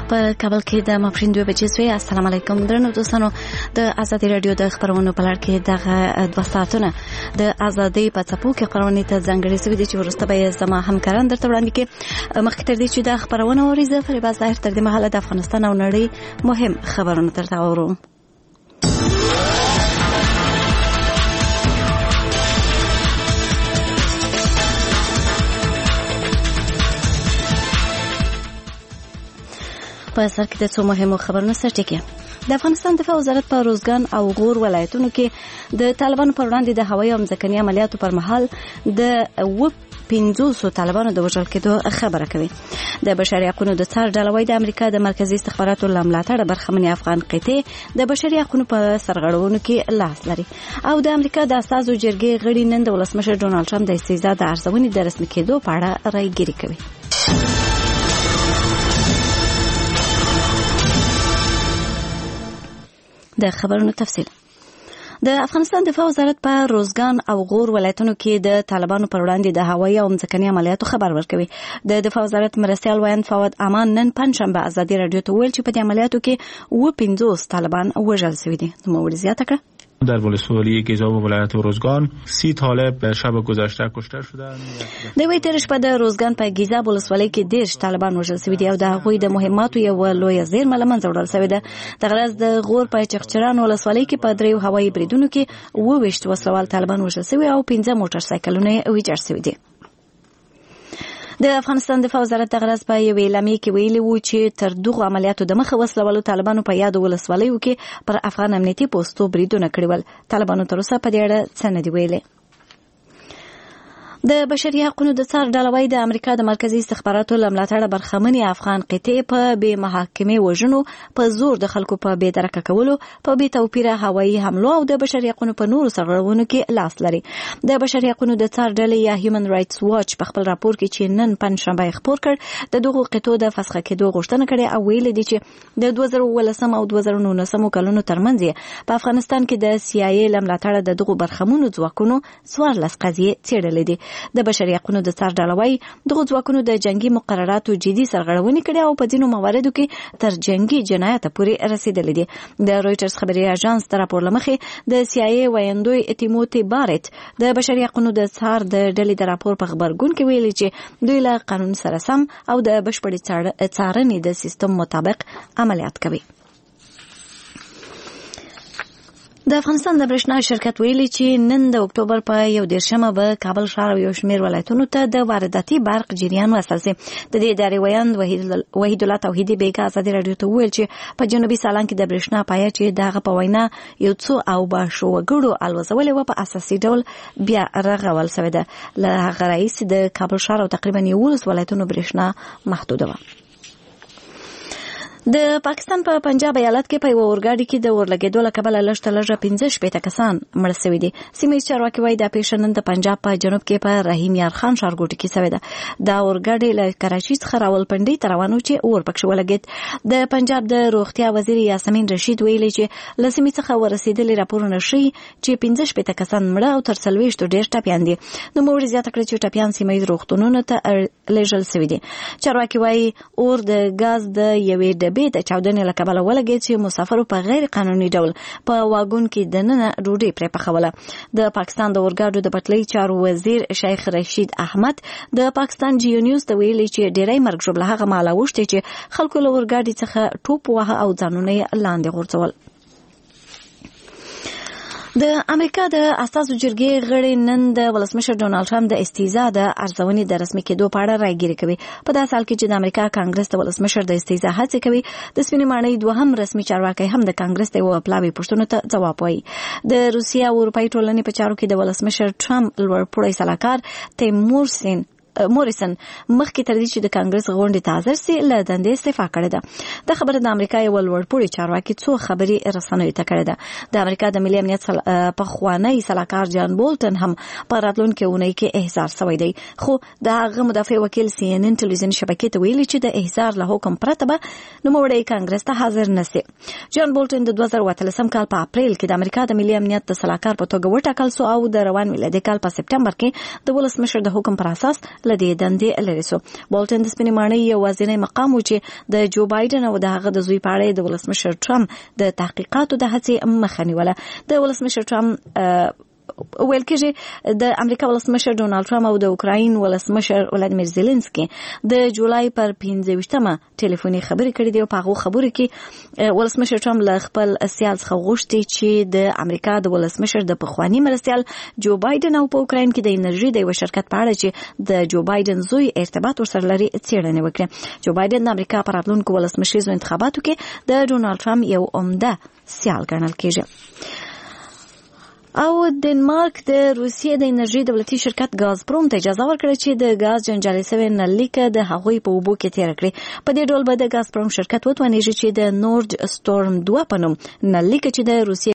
په کابل کې د ماپښین 2 بجې سوی. السلام علیکم درنو دوستانو. د ازادي رادیو د خبرونو په لړ کې دغه 2 ساعتونه د ازادي په څپو کې خبرونه ته ځانګړي سوي دي چې ورسته به زما همکاران درته وړاندې کې. مخکې تر دې چې د خبرونه اوريزه فریبا ظاهر تر دې مهاله د افغانستان او نړۍ مهم خبرونه درته اورو. په سر کې د څو مهمو خبرونو سرټکی. د افغانستان دفاع وزارت په روزګان او غور ولایتونو کې د طالبانو پر وړاندې د هوایي او ځمکني عملیاتو پر مهال د 50 طالبانو د وژل کېدو خبره کوي. د بشري حقوقو د څار ډلوي د امریکا د مرکزی استخباراتو لملاتړ برخمنې افغان قطعه د بشري حقوقو په سرغړونو کې لاس لري او د امریکا د اساسو جرګې غړي نن د ولسمشر ډونالد ټرمپ د استیزا د ارزونې د رسمي کېدو په اړه رايګيري کوي. د خبرونو تفصیل. د افغانستان دفاع وزارت په روزګان او غور ولایتونو کې د طالبانو پر وړاندې د هوایي او ځمکني عملیاتو خبر ورکوي. د دفاع وزارت مرستیال وایند فواد امان نن پنځشنبه ازادي رادیو ته ویل چې په دې عملیاتو کې 50 طالبان وژل شوي دي. نو زیاته کړه در ولسوالی گیزاب و ولایت روزگان 30 طالب شب گذشته کشته شدند. د وی ترش په د روزګان په گیزاب ولسوالی کې 10 طالبان وژل شوي دي او د هغوی د مهماتو یو لوی زیرمه لمنځه وړل شوې ده. د غرض د غور په چغچران ولسوالی کې په 3 هوایي بریدونو کې 22 وسلوال طالبان وژل شوي او 15 موټر سایکلونه ویجاړ شوي دي. د افغانستان دفاع وزارت د غرض په یو اعلامیه کې ویلي وو چې تر دغه عملیاتو د مخه وسلوالو طالبانو په یاد ولسوالیو کې پر افغان امنیتي پوسټو بریدونه کړي ول. طالبانو تر اوسه په دې اړه څه نه دی ویلي. د بشري حقوقو د څار ډلوي د امریکا د مرکزی استخباراتو لملاتړ برخمنې افغان قطعه په بې محاکمې وژنو په زور د خلکو په بې درکه کولو په بې توپیره هوایي حملو او د بشري حقوقو په نورو سرغړونو کې لاس لري. د بشري حقوقو د څار ډلې یا هیومن رائټس واچ په خپل راپور کې چې نن پنځشنبه خبر کړ د دغو قطعو د فسخه کېدو غوښتنه کړې او ویل دي چې د 2019 او 2019 کلونو ترمنځ په افغانستان کې د CIA لملاتړ د دغو برخمنو ځواکونو 14 قضیې څېړلې دي. د بشري حقوقو د څار ډلوي دغه ځواکونو د جنگي مقرراتو جدي سرغړونې کړې او په ځینو مواردو کې تر جنگي جنایت پورې رسیدلې دي. د رويټرز خبري اژانس تر راپور لمخې د CIA وایندوی تیموتی بارت د بشري حقوقو د څار د ډلې د راپور په خبرګون کې ویلي چې دوی له قانون سره سم او د بشپړې څارنې د سیستم مطابق عملیات کوي. د افغانستان د برېښنا شرکت ویلي چې نن د اکتوبر په 1 به کابل ښار او یو شمېر ولایتونو ته د وارداتي برق جریان وصل شي. د دې ادارې ویاند وحید الله توحیدي بیګا ازادي رادیو ته ویل چې په جنوبي سالان کې د برېښنا پایه چې دغه په وینا یو څو او باشو وګړو الوزولې و په اساسي ډول بیا رغول شوې ده. له هغه رئیس د کابل ښار او تقریبا 11 ولایتونو برېښنا محدوده و. د پاکستان په پنجاب ایالت کې په اورګاډي کې د ورلګېدو له کبله لږ 15 کسان مړ شوي دي. سیمه چارواکي وايي د پیښنن د پنجاب په جنوب کې په رحیم یار خان ښارګوټي کې شوې ده. دا اورګاډي له کراچي څخه راولپنډي ته روانو چې اور پکښ ولګېد. د پنجاب د روغتیا وزیر یاسمین رشید ویلي چې له سیمې څخه ورسېدلي راپورونه ښیي چې 15 کسان مړه او تر 40 ډېر ټپیان دي. نو موږ زیاته کړې چې ټپیان سیمه روغتونونو ته لېږل شوي دي. چارواکي وايي اور د غاز د یوې ډبې د چاودنې له کبله ولګېد چې مسافرو په غیر قانوني ډول په واګون کې دننه ډوډۍ پرې پخوله. د پاکستان د اورګاډو د پټلۍ چارو وزیر شیخ رشید احمد د پاکستان جیو نیوز ته ویلي چې ډېری مرګ ژوبله هغه مهاله وشتې چې خلکو له اورګاډي څخه ټوپ وهه او ځانونه یې لاندې غورځول. د امریکا د اساسو جرګې غړي نن د ولسمشر ډونالد ټرمپ د استیزا د ارزونې د رسمي کېدو په اړه رايګيري کوي. په داسې حال کې چې د امریکا کانګرس د ولسمشر د استیزا هڅه کوي، د سپینې ماڼۍ دوهم رسمي چارواکي هم د کانګرس د پلاوي پښتنو ته ځواب وایي. د روسیا او اروپאי ټولنې په چارو کې د ولسمشر ټرمپ لوړپوړی سلاکار تیمورسین موریسن مخکې تر دې چې د کانګرس غونډې ته حاضر سي له دندې استعفا کړې ده. د خبره د امریکا یو لوړپوړي چارواکي څو خبري رسنیو ته کړې ده. د امریکا د ملي امنیت پخوانی سلاکار جان بولټن هم په راتلونکي اونۍ کې احضار شوی دی، خو د هغه مدافع وکیل CNN ټلویزیون شبکې ته ویلي چې د احضار له حکم پرته به نوموړی کانګرس ته حاضر نشي. جان بولټن د 2013 کال په اپریل کې د امریکا د ملي امنیت د سلاکار په توګه وټاکل شو او د روان میلادي کال په سپټمبر کې د ولسمشر د حکم پر اساس لدې دندې لري سو. بولټن د سپینې ماڼۍ یوازینی مقام و چې د جو بایدن او د هغه د زوی په اړه د ولسمشر ټرمپ د تحقیقاتو د هڅې مخه نیوله. د ولسمشر ټرمپ ویل کېږي د امریکا ولسمشر ډونالد ټرمپ او د اوکراین ولسمشر ولادیمیر زيلنسکي د جولای پر 15مه ټلیفوني خبرې کړې دي او په هغه خبرو کې ولسمشر ټرمپ له خپل سیال څخه غوښتي چې د امریکا د ولسمشر د پخوانی مرستیال جو بایدن او په اوکراین کې د انرژي د یو شرکت په اړه چې د جو بایدن زوی ارتباط ورسره لري څېړنه وکړي. جو بایدن د امریکا په راتلونکو ولسمشریزو انتخاباتو کې د ډونالد ټرمپ یو عمده سیال ګڼل کېږي. او ډنمارک د روسیې د انرژي دولتي شرکت ګازپروم ته اجازه ورکړه چې د ګاز جنجالي شوی نللیکه د هغوی په اوبو کې تیر کړي. په دې ډول به د ګازپروم شرکت وتوانیږي چې د نورد ستورم 2 په نوم نللیکه چې د روسیې